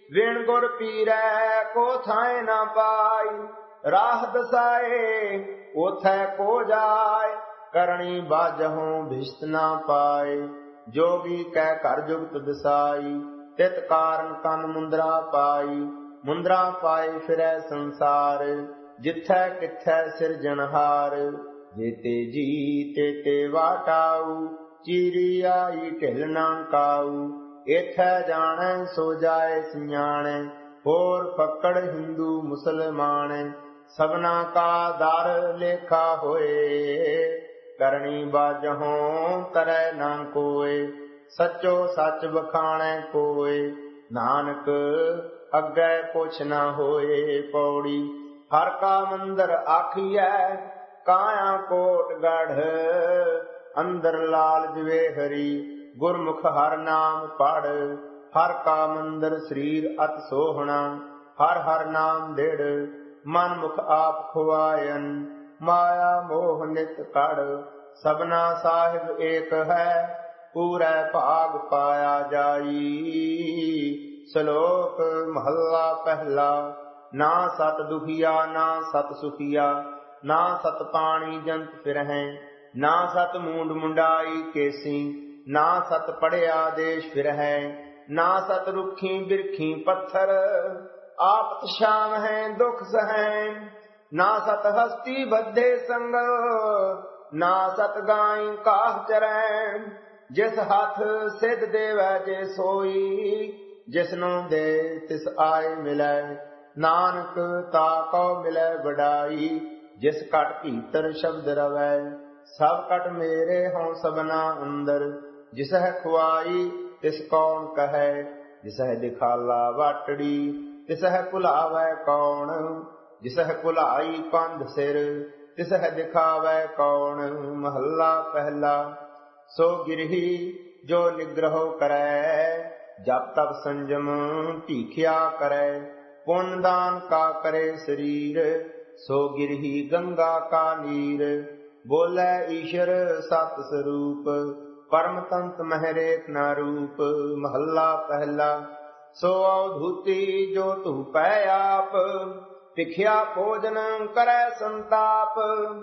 विण गुर पीरै को थाए ना पाई, राह दसाए ओथै को जाय, करणी बाजहों भिष्ट ना पाए, जोगी कै घर जुगत दसाई, तित कारण तन मुंदरा पाई, मुंदरा पाए फिरै संसार, जिथै किथै सिरजनहार, जेते जी तेते वाटाऊ, चीरी आई ढिल ना काऊ, एथै जाणै सो जाए सियाणै, होर फक्कड़ हिंदू मुसलमान, सबना का दर लेखा होए, करणी बाजहों तरੈ ना कोय, सचो सच बखाणै कोय, नानक अग्गै पुछ ना होए। पौड़ी हर का मंदिर आखियै, काया कोट गढ़, अंदर लाल जवे हरि, गुरमुख हर नाम पढ़, हर का मंदिर शरीर अत सोहना, हर हर नाम दृढ़, मन मुख आप खुआयन, माया मोह नित कड़, सबना साहिब एक है, पूरै भाग पाया जाई। श्लोक महला पहला। ना सत दुखिया ना सत सुखिया, ना सत पानी जंत फिरहै, ना सत मूंड मुंडाई केसी, ना सत पढ़िया देश फिरहै, ना सत रुखी बिरखी पत्थर, आपत शाम है दुख सहै, ना सत हस्ती बद्धे संग, ना सत गाय काह चरै, जिस हाथ सिद्ध देवै जे सोई, जिसनों दे तिस आए मिलै, नानक ताको मिलै वडाई, जिस कट भीतर शब्द रवै, सब कट मेरे हों सबना अंदर, जिसह खुआई तिस कौन कहै, जिसह दिखाला वाटड़ी तिसह कुलावै कौन, जिसह कुलाई पंध सिर तिसह दिखावै कौन। महला पहला। सो गिरही जो निग्रह करै, जप तप संजम भीखिया करै, पुण्य दान का करे शरीर, सो गिरही गंगा का नीर, बोले ईश्वर सत स्वरूप, परम तंत महरेख न रूप। महला पहला। सो अवधूति जो तू पै आप, भिखिया भोजन करै संताप,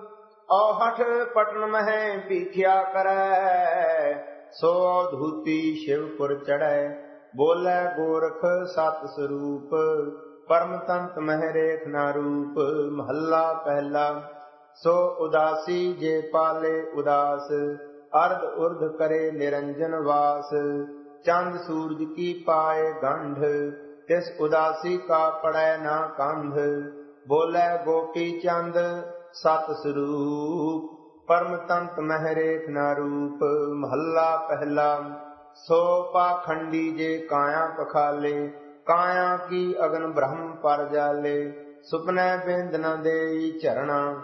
औहठ पटन मह भीखिया करै, सो अवधूति शिवपुर चढ़ै, बोले गोरख सत स्वरूप, परम तंत महरेख न रूप। महला पहला। सो उदासी जे पाले उदास, अर्ध उर्ध करे निरंजन वास, चंद सूरज की पाए गंध, तिस उदासी का पड़ै ना कंध, बोले गोपी चंद सत स्वरूप, परम तंत महरेख न रूप। महला पहला। सो पाखंडी जे काया पखाले, काया की अगन ब्रह्म पर जाले, सुपने बिंद न देई चरणा,